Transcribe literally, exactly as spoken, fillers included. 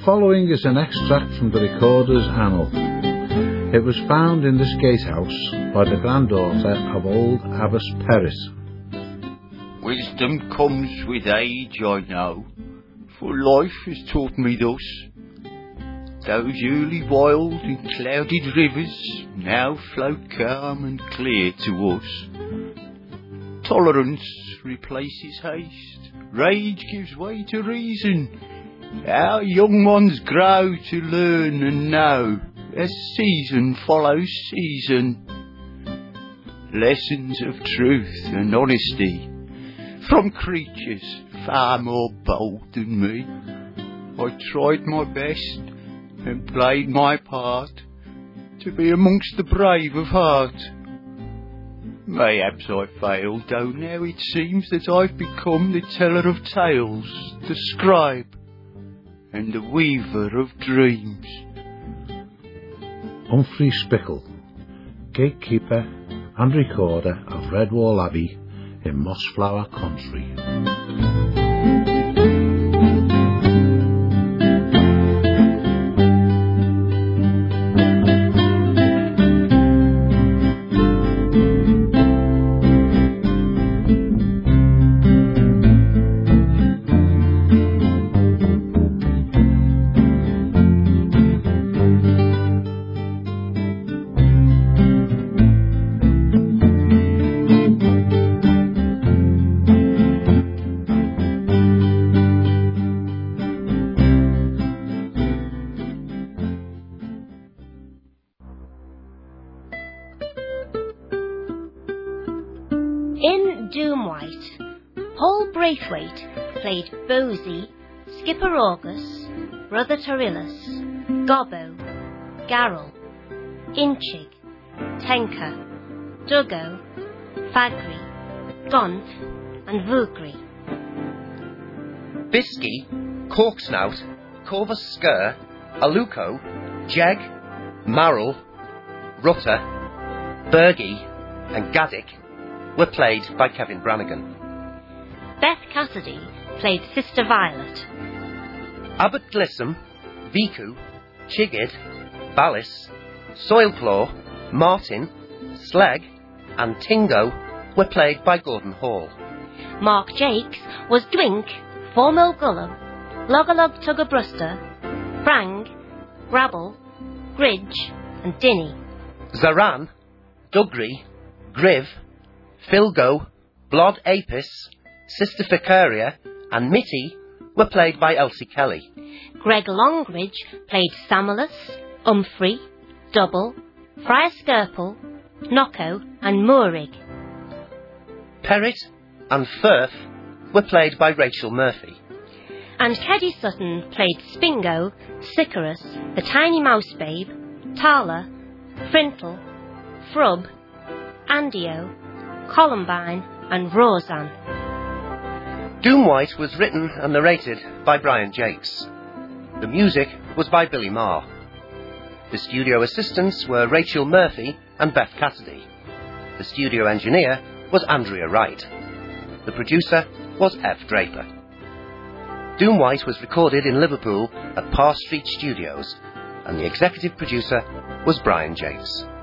following is an extract from the Recorder's Annal. It was found in this gatehouse by the granddaughter of old Abbess Perris. Wisdom comes with age, I know, for life has taught me thus. Those early wild and clouded rivers now flow calm and clear to us. Tolerance replaces haste, rage gives way to reason. Our young ones grow to learn and know, as season follows season. Lessons of truth and honesty from creatures far more bold than me. I tried my best and played my part to be amongst the brave of heart. Mayhaps I failed, though now it seems that I've become the teller of tales, the scribe and the weaver of dreams. Humphrey Spickle, gatekeeper and recorder of Redwall Abbey in Mossflower Country. In Doomwhite, Paul Braithwaite played Bosie, Skipper August, Brother Torillus, Gobbo, Garrel, Inchig, Tenker, Duggo, Fagri, Gaunt and Vugri. Bisky, Corksnout, Corvus Sker, Aluko, Jeg, Marrel, Rutter, Bergie and Gaddick were played by Kevin Brannigan. Beth Cassidy played Sister Violet. Abbot Glissom, Viku, Chigid, Ballis, Soilclaw, Martin, Sleg and Tingo were played by Gordon Hall. Mark Jakes was Dwink, Formil Gullum, Logalog Tuggabruster, Brang, Grabble, Gridge and Dinny. Zaran, Dugri, Griv, Filgo, Blod Apis, Sister Ficaria and Mitty were played by Elsie Kelly. Greg Longridge played Samulus, Humphrey, Double, Friar Skirple, Knocko and Moorig. Perrit and Firth were played by Rachel Murphy. And Keddy Sutton played Spingo, Sicarus, the Tiny Mouse Babe, Tala, Frintle, Frub, Andio, Columbine and Roseanne. Doomwhite was written and narrated by Brian Jakes. The music was by Billy Marr. The studio assistants were Rachel Murphy and Beth Cassidy. The studio engineer was Andrea Wright. The producer was F. Draper. Doomwhite was recorded in Liverpool at Parr Street Studios, and the executive producer was Brian Jakes.